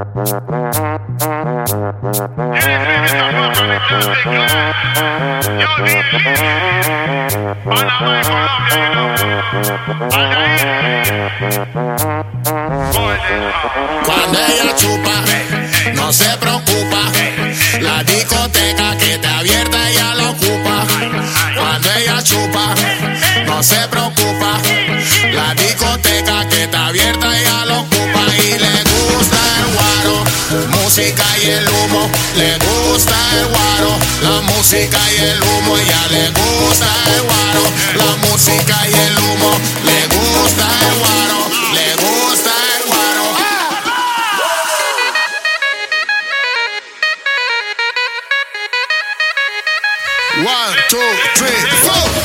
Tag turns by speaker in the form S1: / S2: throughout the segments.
S1: Cuando ella chupa, no se preocupa. La discoteca que está abierta ella la ocupa. Cuando ella chupa, no se preocupa. La discoteca que está abierta ella la ocupa. Y le gusta el guaro, música y el humo. Le gusta el guaro, la música y el humo. Ella le gusta el guaro, la música y el humo. Le gusta el guaro, le gusta el guaro. 1, 2, 3, 4.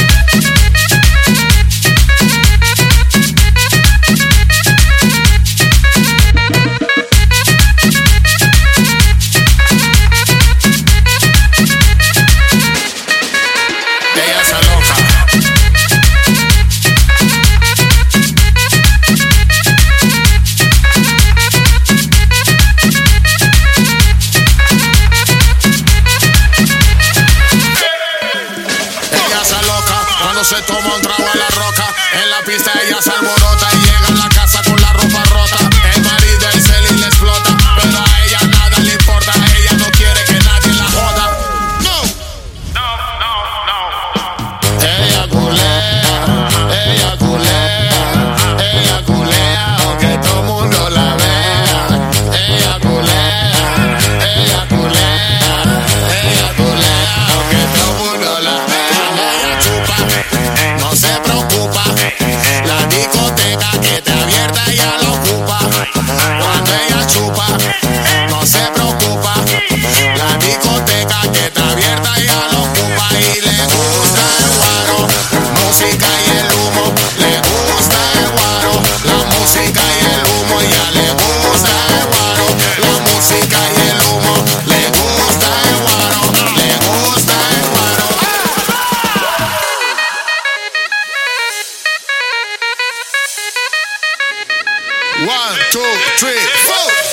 S1: Se toma un trago a la roca. En la pista ella se alborota y llega a la casa con la ropa rota. El marido el cel y le explota, pero a ella nada le importa. Ella no quiere que nadie la joda. No, no, no, no. Ella culea, ella culea, ella culea, aunque todo el mundo la vea. Ella culea, ella culea, ella culea, aunque todo el mundo la vea. Ella chupa, no se preocupa. La discoteca que está abierta ella la ocupa. Cuando ella chupa, no se preocupa. La discoteca que está abierta ella la ocupa. Y le gusta el guaro, música y el humo. Le gusta el guaro, la música y el humo. Ella le gusta el guaro, la música y el humo. Le gusta el guaro, le gusta el guaro. 1, 2, 3, 4.